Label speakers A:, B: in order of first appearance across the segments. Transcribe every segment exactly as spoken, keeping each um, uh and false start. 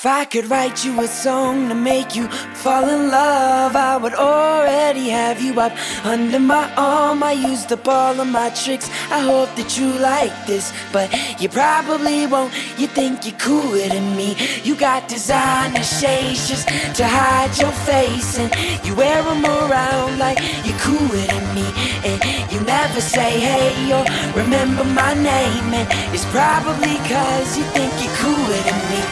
A: If I could write you a song to make you fall in love, I would already have you up under my arm. I used up all of my tricks, I hope that you like this, but you probably won't. You think you're cooler than me. You got designer shades just to hide your face, and you wear them around like you're cooler than me. And you never say hey or remember my name, and it's probably cause you think you're cooler than me.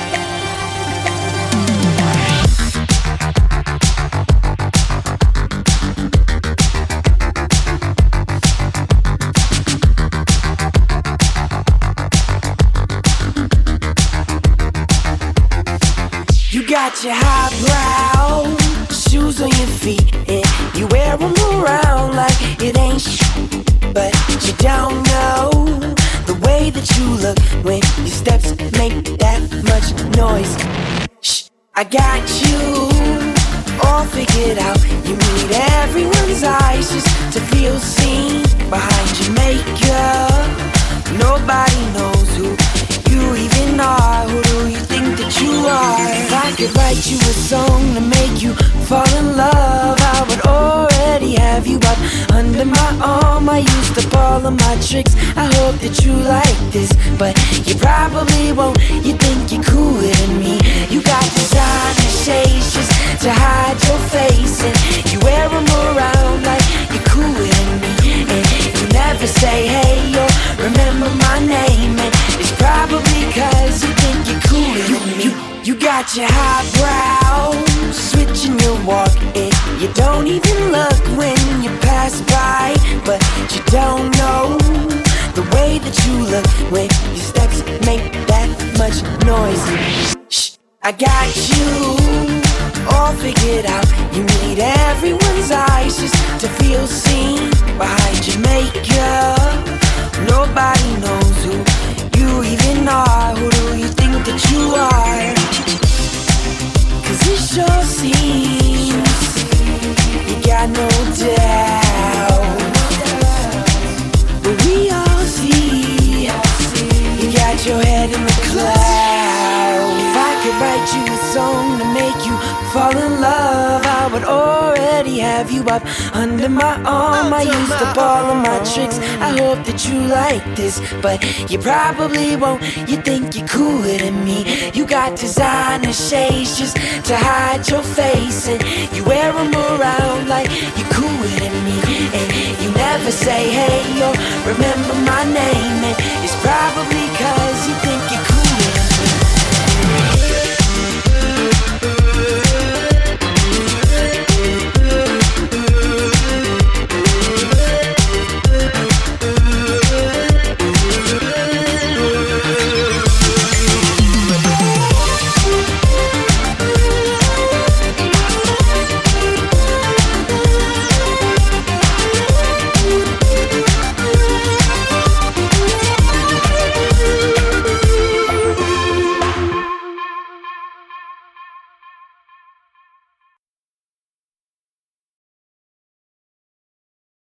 A: You got your highbrow shoes on your feet, and you wear them around like it ain't shit. But you don't know the way that you look when your steps make that much noise. Shh, I got you all figured out. You need everyone's eyes just to feel seen behind your makeup. Nobody knows who you even are. Who do you think that you are? If I could write you a song to make you fall in love, I would already have you up under my arm. I used up all of my tricks, I hope that you like this, but you probably won't. You think you're cooler than me. You got designer shades just to hide your face, and you wear them around like you're cooler than me. And you never say hey or remember my name, and it's probably cause you think you're cooler than me. You, you got your highbrow switching your walk, and you don't even look when you pass by, but you don't know the way that you look when your steps make that much noise. Shh, I got you all figured out. You need everyone's eyes just to feel seen behind your makeup. Nobody knows who you even are. Who do you think that you are? Cause it sure seems you got no doubt, but we all see you got your head in the clouds. If I could write you a song to make you fall in love, I would already have you up under my arm. I used up all of my tricks, I hope that you like this, but you probably won't. You think you're cooler than me. You got designer shades just to hide your face, and you wear them around like you're cooler than me. And you never say hey or remember my name, and it's probably cause